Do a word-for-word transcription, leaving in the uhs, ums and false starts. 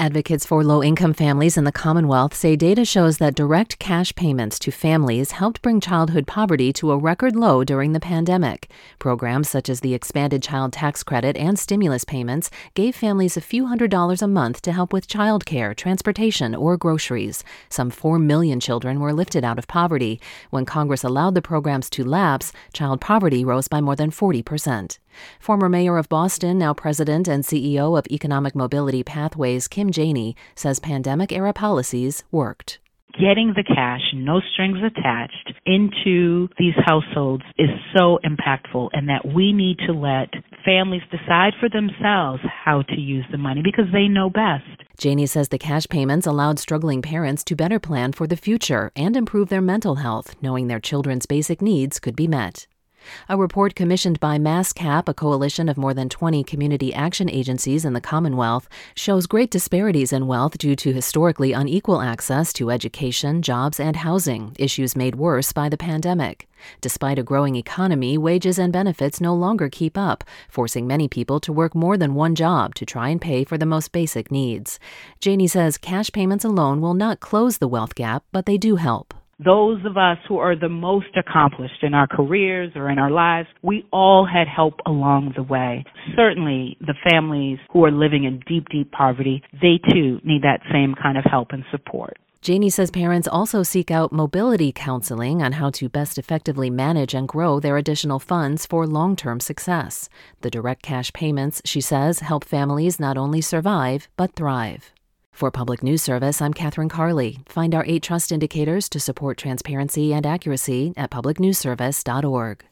Advocates for low-income families in the Commonwealth say data shows that direct cash payments to families helped bring childhood poverty to a record low during the pandemic. Programs such as the expanded child tax credit and stimulus payments gave families a few hundred dollars a month to help with childcare, transportation, or groceries. Some four million children were lifted out of poverty. When Congress allowed the programs to lapse, child poverty rose by more than forty percent. Former mayor of Boston, now president and C E O of Economic Mobility Pathways, Kim Janey, says pandemic-era policies worked. Getting the cash, no strings attached, into these households is so impactful, and that we need to let families decide for themselves how to use the money because they know best. Janey says the cash payments allowed struggling parents to better plan for the future and improve their mental health, knowing their children's basic needs could be met. A report commissioned by MassCap, a coalition of more than twenty community action agencies in the Commonwealth, shows great disparities in wealth due to historically unequal access to education, jobs, and housing, issues made worse by the pandemic. Despite a growing economy, wages and benefits no longer keep up, forcing many people to work more than one job to try and pay for the most basic needs. Janey says cash payments alone will not close the wealth gap, but they do help. Those of us who are the most accomplished in our careers or in our lives, we all had help along the way. Certainly, the families who are living in deep, deep poverty, they too need that same kind of help and support. Janey says parents also seek out mobility counseling on how to best effectively manage and grow their additional funds for long-term success. The direct cash payments, she says, help families not only survive, but thrive. For Public News Service, I'm Catherine Carley. Find our eight trust indicators to support transparency and accuracy at public news service dot org.